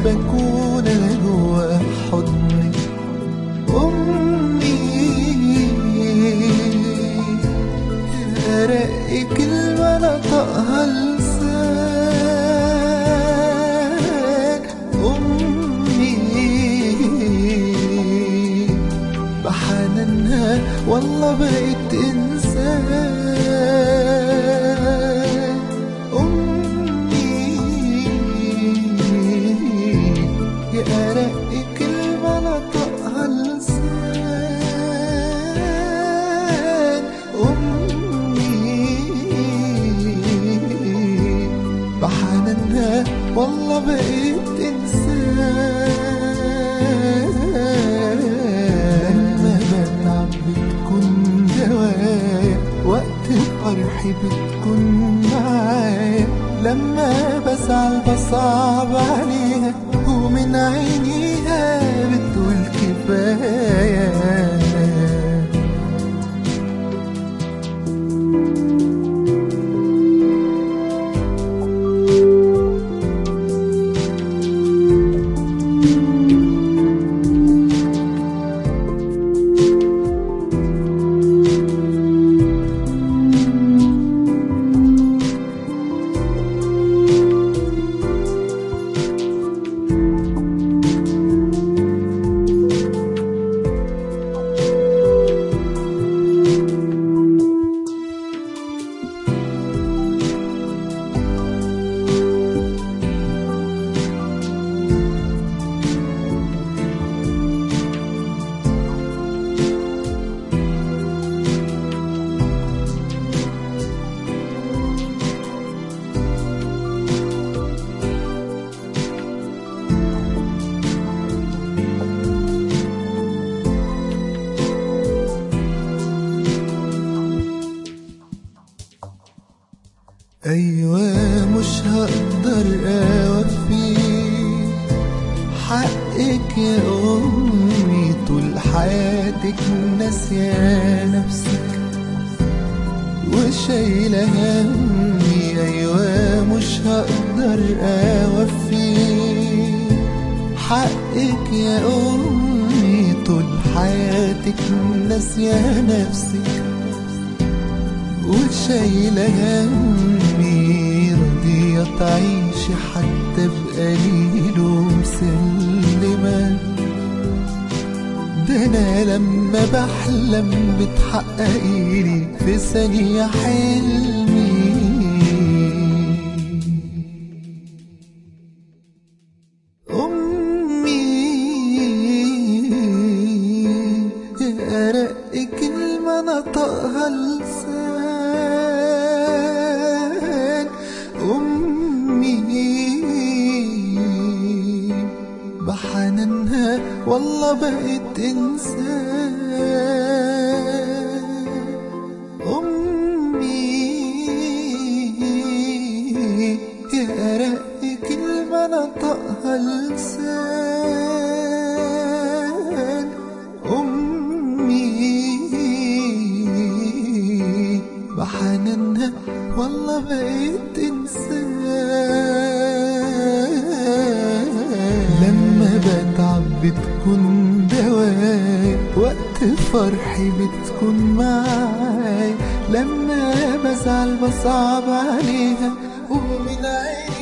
بكون أنا جوا حضنك أمي. أرق كلمة نطقها لسان أمي، بحنانها والله بقيت إنسان أمي. يا أرق كلمة نطقها لسان أمي، بحنانها والله بقيت إنسان. لما بتعب بتكون دوايا، وقت فرحي بتكون معايا، لما بزعل بصعب عليها ومن عينيها بتقول كفاية. أيوة مش هقدر أوفي حقك يا أمي، طول حياتك ناسية نفسك وشايلة همي. أيوة مش هقدر أوفي حقك يا أمي، طول حياتك ناسية نفسك وشايلة همي، راضية تعيشي حتى بقليل ومسلمة. ده أنا لما بحلم بتحققيلي في ثانية حلمي. أمي يا أرق كلمة نطقها لسان أمي، بحنانها والله بقيت إنسان أمي. يا أرق كلمة نطقها لسان أمي، بحنانها والله بقيت إنسان. لما بتعب بتكون دوايا، وقت فرحي بتكون معايا، لما بزعل بصعب عليها ومن عيني